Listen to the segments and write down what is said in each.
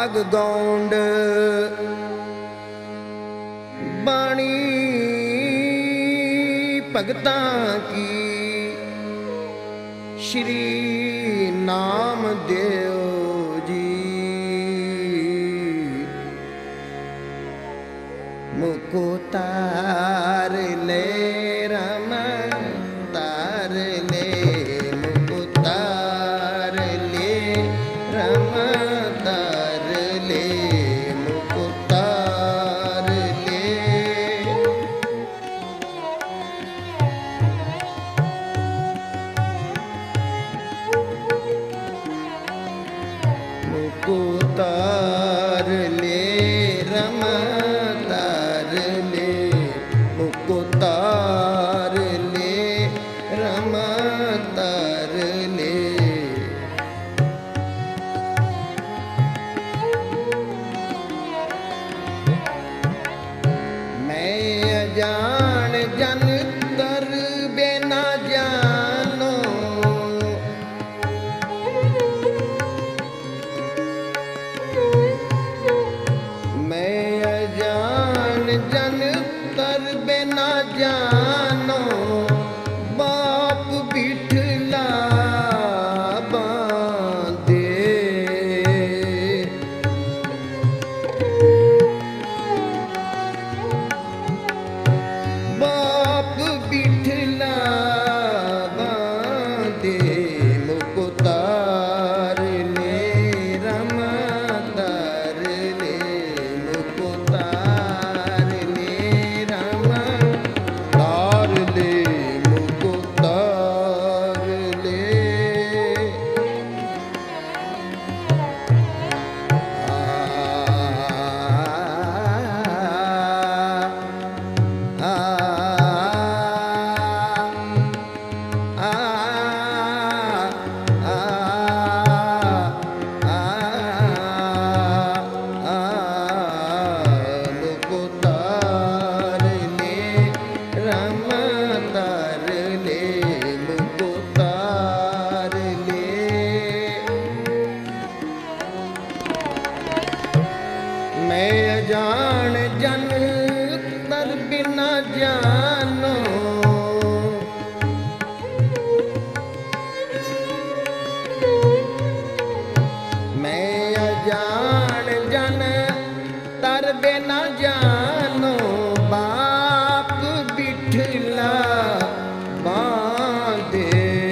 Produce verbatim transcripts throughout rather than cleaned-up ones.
भाग गौंड बाणी भगतां की श्री नामदेव जी मुको तार ले रम तार ले मुको तार ले रम तार ले मुको तार ले मुको तार ले रम तार ले मुको तार ले रम तार ले मैं अजान जन तर बिना जानो मैं अजान जन तर बिना जानो बाप बिठला बांधे बाप बिठला बांधे मुको तार ले रम तार ले मुको तार ले रम तार ले मुको तार ले आ, आ, आ, आ, आ, मुको तार ले रम तार ले मुको तार ले मैं अजान जन तर बिना जानो मैं अजान जन तर बिना जानो बाप बिठला बांधे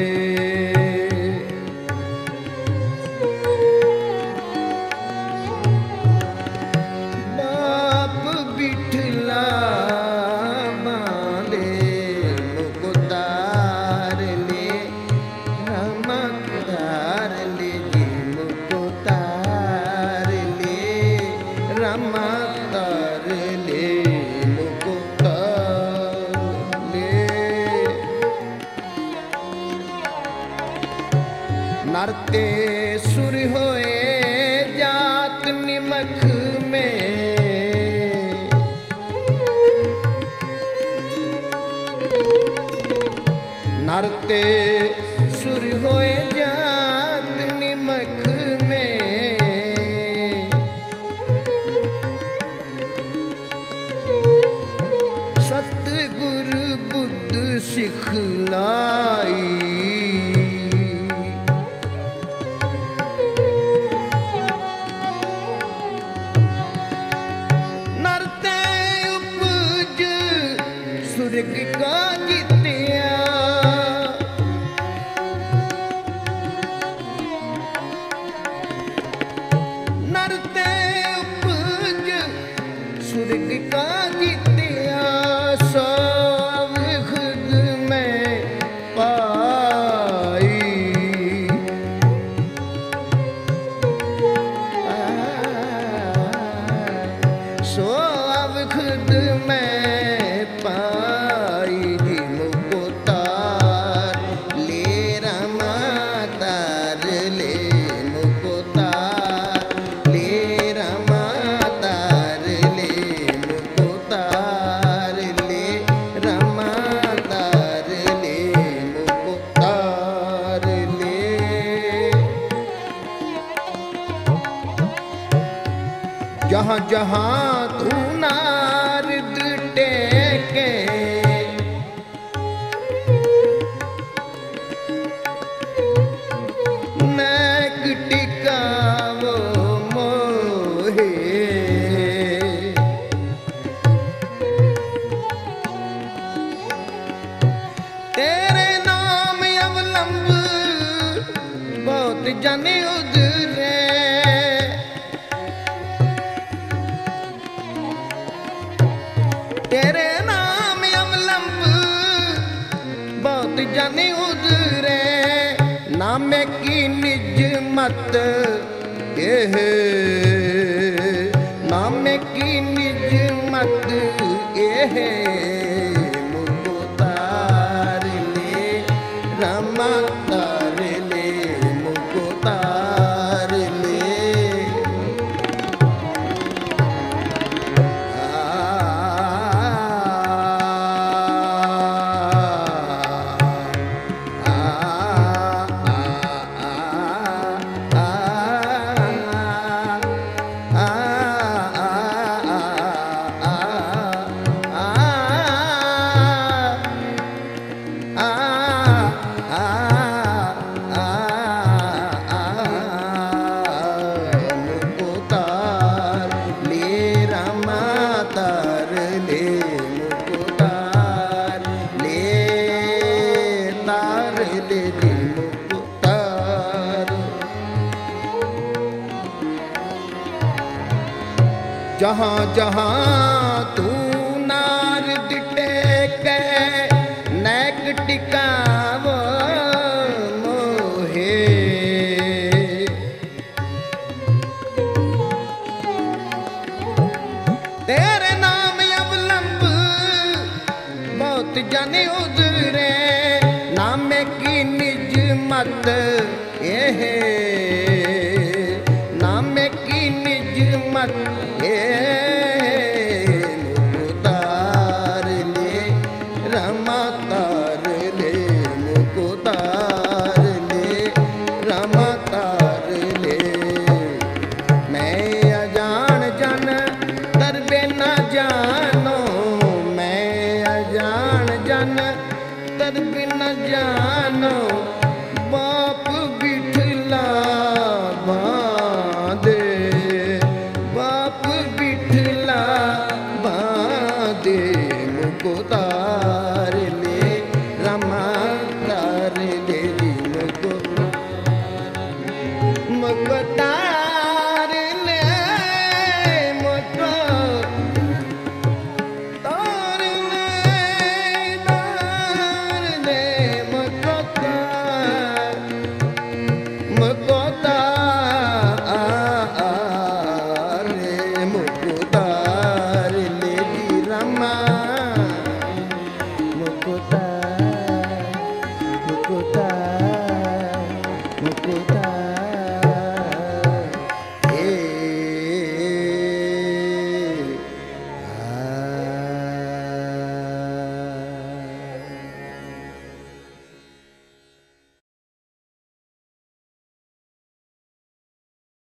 बाप बिठला बांधे मुको तार ले रम तार ले जी मुको तार ले रम तार ले मुको तार ले नरते सुर होए जात निमख में नरते सुर होए जात निमख में सतगुरु बुद्ध सिखलाई नरते उपज सुर्ग का जितिया नरते उपज सुर्ग का जितिया सब खुद में पा जहाँ जहाँ तू नारद टेके नैक टिकावो मोहे तेरे नाम अवलंब बहुत जने उधरे तेरे नाम अवलंब बहुत जने उधरे नामे की निज मत एह नामे की निज मत एह मुझको तार ले रमा तार ले मुझको तार ले जहाँ जहाँ तू नारद टेके नैक टिकावो मोहे तेरे नाम अवलंब बहुत जने उधरे नामे की निज मत एहे